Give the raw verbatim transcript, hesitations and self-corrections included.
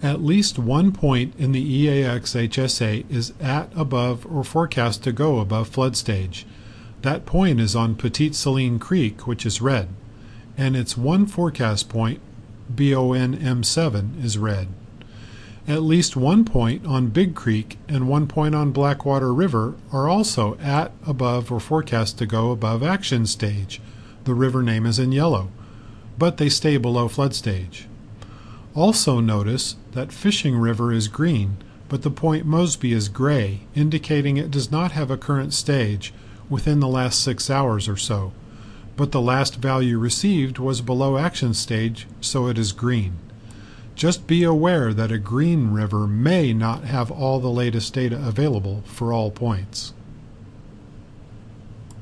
At least one point in the E A X H S A is at, above, or forecast to go above flood stage. That point is on Petite Saline Creek, which is red, and its one forecast point, B O N M seven, is red. At least one point on Big Creek and one point on Blackwater River are also at, above, or forecast to go above action stage. The river name is in yellow, but they stay below flood stage. Also notice that Fishing River is green, but the point Mosby is gray, indicating it does not have a current stage within the last six hours or so, but the last value received was below action stage, so it is green. Just be aware that a green river may not have all the latest data available for all points.